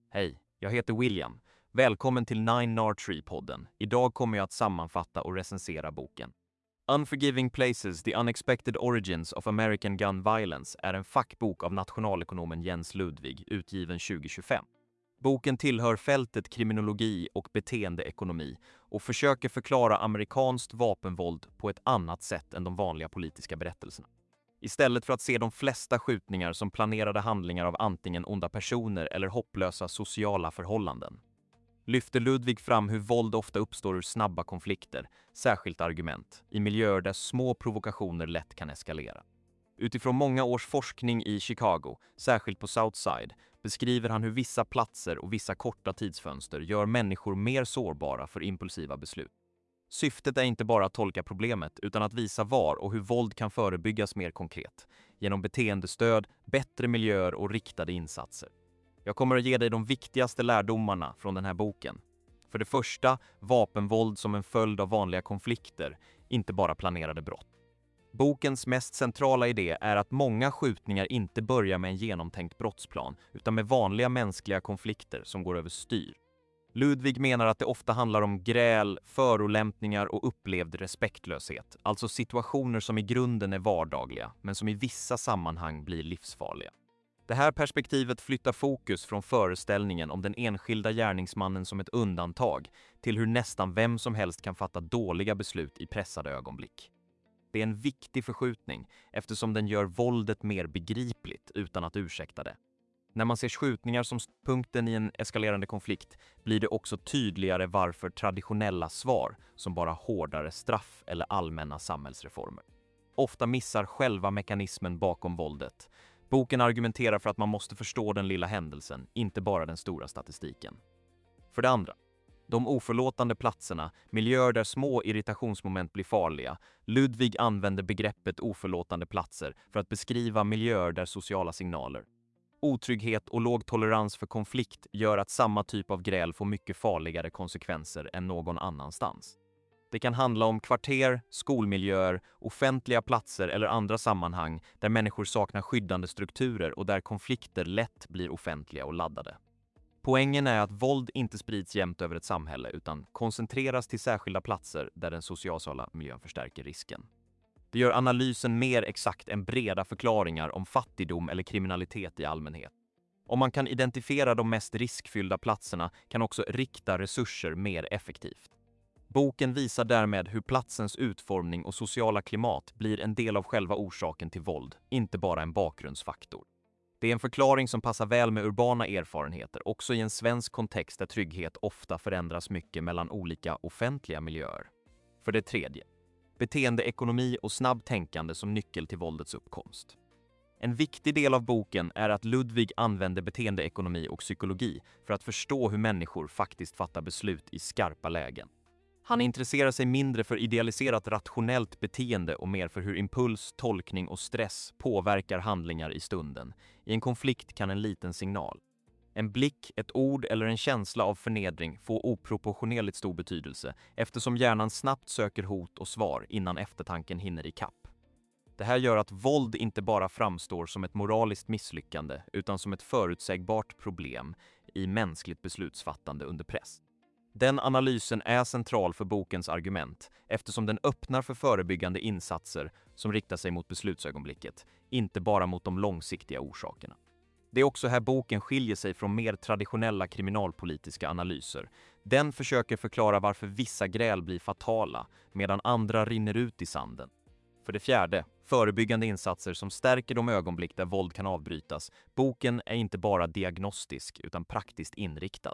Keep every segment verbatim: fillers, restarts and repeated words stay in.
Hej, jag heter William. Välkommen till Nine Archery-podden. Idag kommer jag att sammanfatta och recensera boken. Unforgiving Places, The Unexpected Origins of American Gun Violence är en fackbok av nationalekonomen Jens Ludwig, utgiven tjugo tjugofem. Boken tillhör fältet kriminologi och beteendeekonomi och försöker förklara amerikanskt vapenvåld på ett annat sätt än de vanliga politiska berättelserna. Istället för att se de flesta skjutningar som planerade handlingar av antingen onda personer eller hopplösa sociala förhållanden, lyfter Ludwig fram hur våld ofta uppstår ur snabba konflikter, särskilt argument, i miljöer där små provokationer lätt kan eskalera. Utifrån många års forskning i Chicago, särskilt på South Side, beskriver han hur vissa platser och vissa korta tidsfönster gör människor mer sårbara för impulsiva beslut. Syftet är inte bara att tolka problemet utan att visa var och hur våld kan förebyggas mer konkret, genom beteendestöd, bättre miljöer och riktade insatser. Jag kommer att ge dig de viktigaste lärdomarna från den här boken. För det första, vapenvåld som en följd av vanliga konflikter, inte bara planerade brott. Bokens mest centrala idé är att många skjutningar inte börjar med en genomtänkt brottsplan utan med vanliga mänskliga konflikter som går över styr. Ludwig menar att det ofta handlar om gräl, förolämpningar och upplevd respektlöshet, alltså situationer som i grunden är vardagliga men som i vissa sammanhang blir livsfarliga. Det här perspektivet flyttar fokus från föreställningen om den enskilda gärningsmannen som ett undantag till hur nästan vem som helst kan fatta dåliga beslut i pressade ögonblick. Det är en viktig förskjutning eftersom den gör våldet mer begripligt utan att ursäkta det. När man ser skjutningar som punkten i en eskalerande konflikt blir det också tydligare varför traditionella svar, som bara hårdare straff eller allmänna samhällsreformer, ofta missar själva mekanismen bakom våldet. Boken argumenterar för att man måste förstå den lilla händelsen, inte bara den stora statistiken. För det andra, de oförlåtande platserna, miljöer där små irritationsmoment blir farliga. Ludwig använder begreppet oförlåtande platser för att beskriva miljöer där sociala signaler, otrygghet och låg tolerans för konflikt gör att samma typ av gräl får mycket farligare konsekvenser än någon annanstans. Det kan handla om kvarter, skolmiljöer, offentliga platser eller andra sammanhang där människor saknar skyddande strukturer och där konflikter lätt blir offentliga och laddade. Poängen är att våld inte sprids jämnt över ett samhälle utan koncentreras till särskilda platser där den sociala miljön förstärker risken. Det gör analysen mer exakt än breda förklaringar om fattigdom eller kriminalitet i allmänhet. Om man kan identifiera de mest riskfyllda platserna kan också rikta resurser mer effektivt. Boken visar därmed hur platsens utformning och sociala klimat blir en del av själva orsaken till våld, inte bara en bakgrundsfaktor. Det är en förklaring som passar väl med urbana erfarenheter, också i en svensk kontext där trygghet ofta förändras mycket mellan olika offentliga miljöer. För det tredje, beteendeekonomi och snabbtänkande som nyckel till våldets uppkomst. En viktig del av boken är att Ludwig använder beteendeekonomi och psykologi för att förstå hur människor faktiskt fattar beslut i skarpa lägen. Han intresserar sig mindre för idealiserat rationellt beteende och mer för hur impuls, tolkning och stress påverkar handlingar i stunden. I en konflikt kan en liten signal, en blick, ett ord eller en känsla av förnedring få oproportionerligt stor betydelse eftersom hjärnan snabbt söker hot och svar innan eftertanken hinner i kapp. Det här gör att våld inte bara framstår som ett moraliskt misslyckande utan som ett förutsägbart problem i mänskligt beslutsfattande under press. Den analysen är central för bokens argument eftersom den öppnar för förebyggande insatser som riktar sig mot beslutsögonblicket, inte bara mot de långsiktiga orsakerna. Det är också här boken skiljer sig från mer traditionella kriminalpolitiska analyser. Den försöker förklara varför vissa gräl blir fatala medan andra rinner ut i sanden. För det fjärde, förebyggande insatser som stärker de ögonblick där våld kan avbrytas. Boken är inte bara diagnostisk utan praktiskt inriktad.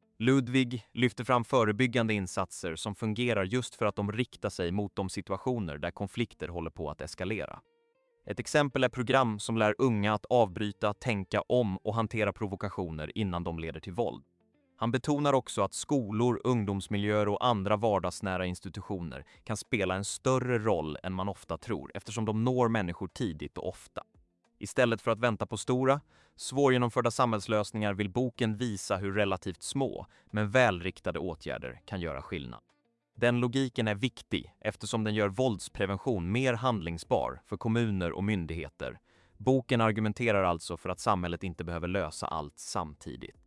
Ludwig lyfter fram förebyggande insatser som fungerar just för att de riktar sig mot de situationer där konflikter håller på att eskalera. Ett exempel är program som lär unga att avbryta, tänka om och hantera provokationer innan de leder till våld. Han betonar också att skolor, ungdomsmiljöer och andra vardagsnära institutioner kan spela en större roll än man ofta tror eftersom de når människor tidigt och ofta. Istället för att vänta på stora, svårgenomförda samhällslösningar vill boken visa hur relativt små, men välriktade åtgärder kan göra skillnad. Den logiken är viktig eftersom den gör våldsprevention mer handlingsbar för kommuner och myndigheter. Boken argumenterar alltså för att samhället inte behöver lösa allt samtidigt.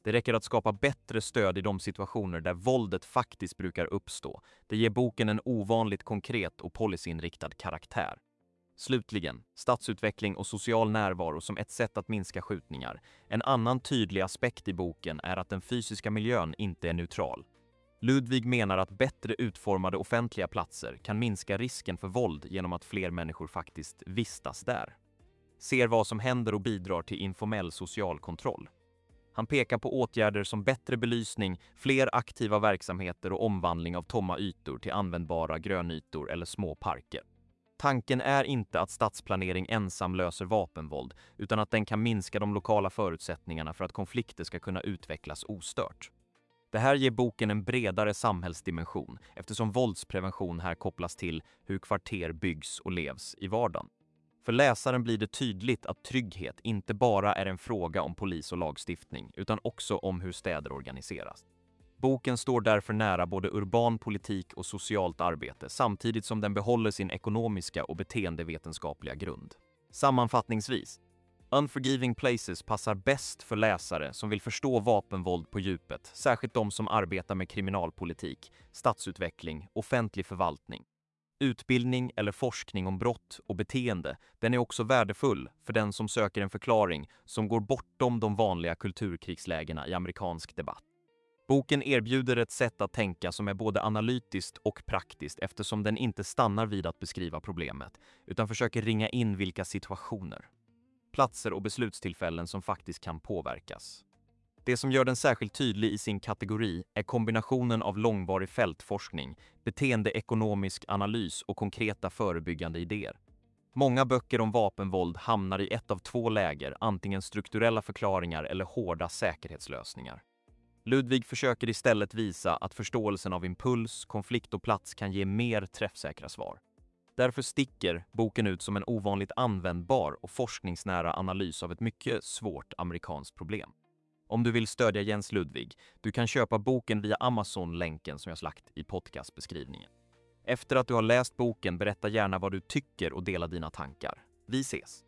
Det räcker att skapa bättre stöd i de situationer där våldet faktiskt brukar uppstå. Det ger boken en ovanligt konkret och policyinriktad karaktär. Slutligen, stadsutveckling och social närvaro som ett sätt att minska skjutningar. En annan tydlig aspekt i boken är att den fysiska miljön inte är neutral. Ludwig menar att bättre utformade offentliga platser kan minska risken för våld genom att fler människor faktiskt vistas där. Ser vad som händer och bidrar till informell social kontroll. Han pekar på åtgärder som bättre belysning, fler aktiva verksamheter och omvandling av tomma ytor till användbara grönytor eller små parker. Tanken är inte att stadsplanering ensam löser vapenvåld, utan att den kan minska de lokala förutsättningarna för att konflikter ska kunna utvecklas ostört. Det här ger boken en bredare samhällsdimension eftersom våldsprevention här kopplas till hur kvarter byggs och levs i vardagen. För läsaren blir det tydligt att trygghet inte bara är en fråga om polis och lagstiftning, utan också om hur städer organiseras. Boken står därför nära både urban politik och socialt arbete, samtidigt som den behåller sin ekonomiska och beteendevetenskapliga grund. Sammanfattningsvis, Unforgiving Places passar bäst för läsare som vill förstå vapenvåld på djupet, särskilt de som arbetar med kriminalpolitik, stadsutveckling, offentlig förvaltning. Utbildning eller forskning om brott och beteende, den är också värdefull för den som söker en förklaring som går bortom de vanliga kulturkrigslägena i amerikansk debatt. Boken erbjuder ett sätt att tänka som är både analytiskt och praktiskt eftersom den inte stannar vid att beskriva problemet, utan försöker ringa in vilka situationer, platser och beslutstillfällen som faktiskt kan påverkas. Det som gör den särskilt tydlig i sin kategori är kombinationen av långvarig fältforskning, beteendeekonomisk analys och konkreta förebyggande idéer. Många böcker om vapenvåld hamnar i ett av två läger, antingen strukturella förklaringar eller hårda säkerhetslösningar. Ludwig försöker istället visa att förståelsen av impuls, konflikt och plats kan ge mer träffsäkra svar. Därför sticker boken ut som en ovanligt användbar och forskningsnära analys av ett mycket svårt amerikanskt problem. Om du vill stödja Jens Ludwig, du kan köpa boken via Amazon-länken som jag slagt i podcastbeskrivningen. Efter att du har läst boken, berätta gärna vad du tycker och dela dina tankar. Vi ses!